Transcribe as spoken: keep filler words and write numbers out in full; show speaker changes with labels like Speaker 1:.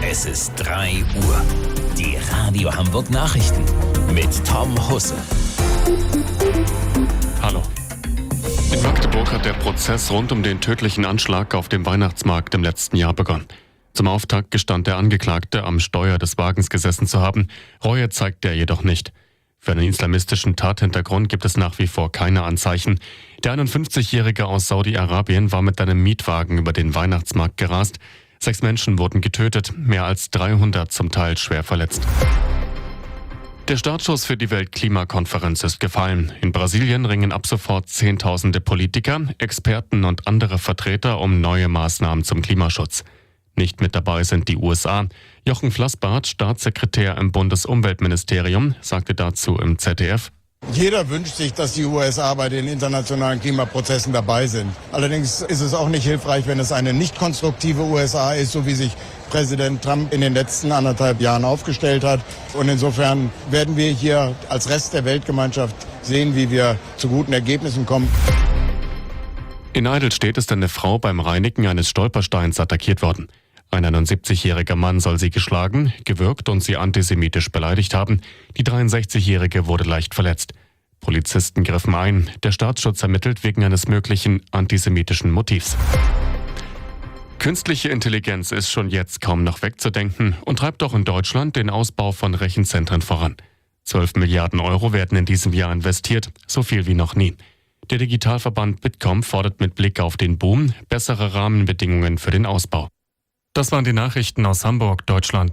Speaker 1: Es ist drei Uhr. Die Radio Hamburg Nachrichten mit Tom Husse.
Speaker 2: Hallo. In Magdeburg hat der Prozess rund um den tödlichen Anschlag auf dem Weihnachtsmarkt im letzten Jahr begonnen. Zum Auftakt gestand der Angeklagte, am Steuer des Wagens gesessen zu haben. Reue zeigt er jedoch nicht. Für einen islamistischen Tathintergrund gibt es nach wie vor keine Anzeichen. Der einundfünfzigjährige aus Saudi-Arabien war mit einem Mietwagen über den Weihnachtsmarkt gerast. Sechs Menschen wurden getötet, mehr als dreihundert zum Teil schwer verletzt. Der Startschuss für die Weltklimakonferenz ist gefallen. In Brasilien ringen ab sofort Zehntausende Politiker, Experten und andere Vertreter um neue Maßnahmen zum Klimaschutz. Nicht mit dabei sind die U S A. Jochen Flassbart, Staatssekretär im Bundesumweltministerium, sagte dazu im Z D F:
Speaker 3: Jeder wünscht sich, dass die U S A bei den internationalen Klimaprozessen dabei sind. Allerdings ist es auch nicht hilfreich, wenn es eine nicht konstruktive U S A ist, so wie sich Präsident Trump in den letzten anderthalb Jahren aufgestellt hat. Und insofern werden wir hier als Rest der Weltgemeinschaft sehen, wie wir zu guten Ergebnissen kommen.
Speaker 2: In Eidelstedt ist eine Frau beim Reinigen eines Stolpersteins attackiert worden. Ein einundsiebzigjähriger Mann soll sie geschlagen, gewürgt und sie antisemitisch beleidigt haben. Die dreiundsechzigjährige wurde leicht verletzt. Polizisten griffen ein. Der Staatsschutz ermittelt wegen eines möglichen antisemitischen Motivs. Künstliche Intelligenz ist schon jetzt kaum noch wegzudenken und treibt auch in Deutschland den Ausbau von Rechenzentren voran. zwölf Milliarden Euro werden in diesem Jahr investiert, so viel wie noch nie. Der Digitalverband Bitkom fordert mit Blick auf den Boom bessere Rahmenbedingungen für den Ausbau. Das waren die Nachrichten aus Hamburg, Deutschland.